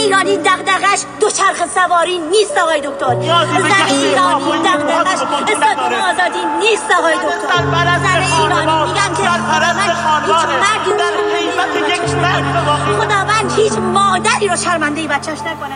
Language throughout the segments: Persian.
ایرانی دغدغش دوچرخه سواری نیست آقای دکتر. زن ایرانی دغدغش استادیوم آزادی نیست آقای دکتر. زن ایرانی میگن که خداوند هیچ مادری رو شرمنده ای بچه‌اش نکنه.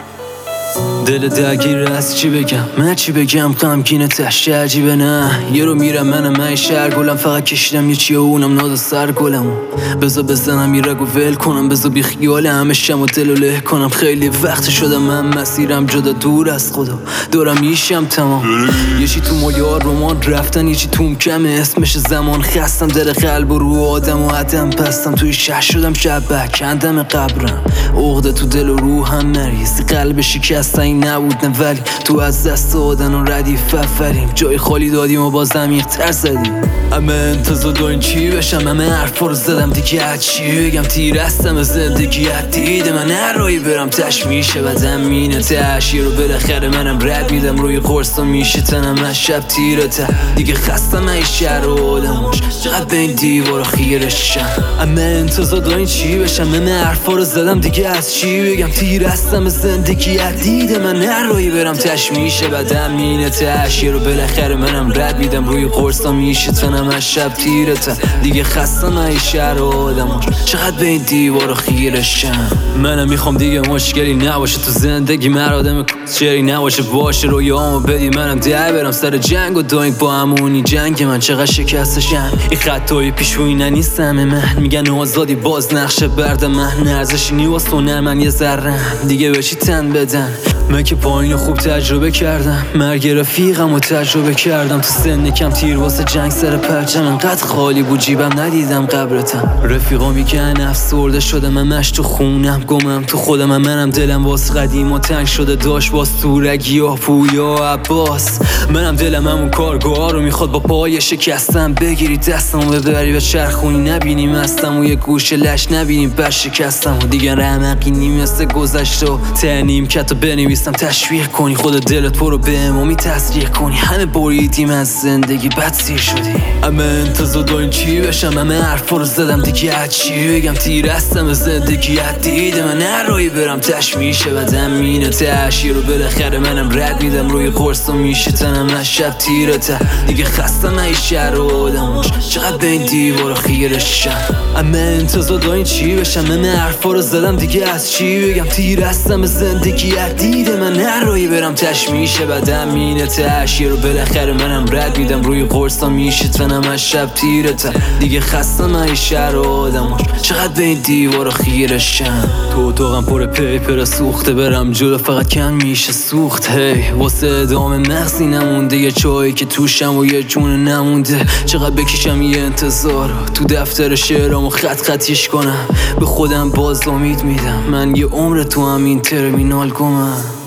دل درگیر از چی بگم، من چی بگم، غمگینه تشه عجیبه نه. یه رو میرم من شهر گلم، فقط کشیدم یه چیه اونم نادا سر گلمو. بزا بزنم یه رگو ول کنم، بزا بی خیال همه شم و دل و له کنم. خیلی وقت شدم من مسیرم جدا دور از خدا، دارم میشم تمام. یه چی تو مایار رومان رفتن، یه چی توم کمه اسمش زمان. خستم دل قلب و رو آدم و عدم پستم، توی شهر شدم شبه کندم قبرم. عقده تو دل و روحم مریض، قلب شکستن نبود نه، ولی تو از دست دادن و ردیف افریم. جای خالی دادیم و باز عمیق‌تر زدیم. همه انتظار دارین چی بشم، همه حرفا رو زدم دیگه از چی بگم. تیر هستم زندگی دید من، هر رایی برم تش میشه بدم مینه تش. یه رو بالاخره منم رد میدم روی قرصا میشه تنم از شب تیره ته. دیگه خستم ای شهر و آدماش، چقدر به این دیوارا خیرشم. همه انتظار دارین چی بشم، همه حرفا رو زدم دیگه از چی بگم. تیر هستم زندگی دید من، هر رایی برم تش میشه بدم مینه تش. یه رو بالاخره منم رد میدم روی قرصا میشه تنم از شب تیره ته. دیگه خستم ای شهر و آدماش، چقدر به این دیوارا خیرشم. منم میخوام دیگه مشکلی نباشه تو زندگی، من آدم چری نباشه باشه. رویامو بدی منم در برم سر جنگ و داینگ با همونی جنگ من. چقدر شکستشم این خطای پیشویی ننیستم من. میگن آزادی باز نقشه برد من، نرزشی نیواست و نه من یه ذره دیگه به چی تن بدن. من که پایین خوب تجربه کردم، مرگ رفیقم و تجربه کردم. تو سن کم تیر واسه جنگ سر پرچم، انقدر خالی بود جیبم ندیدم قبرتم. رفیقا میگن افسرده شدم، همش تو خونم گمم تو خودم. منم دلم واس قدیم و تنگ شده داشت باز تو رگیا پویا عباس. منم دلم همون کارگاه رو میخواد با پای شکستم بگیری دستم و ببری به چرخونی. نبینیم هستم و یه گوشه لش نبینیم بر شکستم و دیگه رمقی نیم مثل گذشته و تنیم کتو بنویسم تشویق کنی. خود دلت برو به امامی تصریح کنی. همه بریدیم از زندگی بد سیر شدی. همه انتظار دارین چی بشم، همه حرفا رو زدم دیگه از چی بگم. تیر هستم زندگی دید من، هر رایی برم تش میشه بدم مینه تش. یه رو بالاخره منم رد میدم روی قرصا میشه تنم از شب تیره ته. دیگه خستم ای شهر و آدماش، چقدر به این دیوارا خیرشم. همه انتظار دارین چی بشم، همه حرفا رو زدم دیگه از چی بگم. تیر هستم زندگی دید من، هر رایی برم تش میشه بدم مینه تش. یه رو بالاخره منم رد میدم روی قرصا میشه تنم از شب تیره ته. دیگه خستم ای شهر و آدماش، چقدر به این دیوارا خیرشم. تو اتاقم پر پیپر سوخته، برم جلو فقط کم میشه سوخت. هی واسه ادامه مغزی نمونده، یه چایی که توشم و یه جون نمونده. چقدر بکشم یه انتظار تو دفتر شعرامو خطیش کنم. به خودم باز امید میدم، من یه عمر تو همین ترمینال گمم.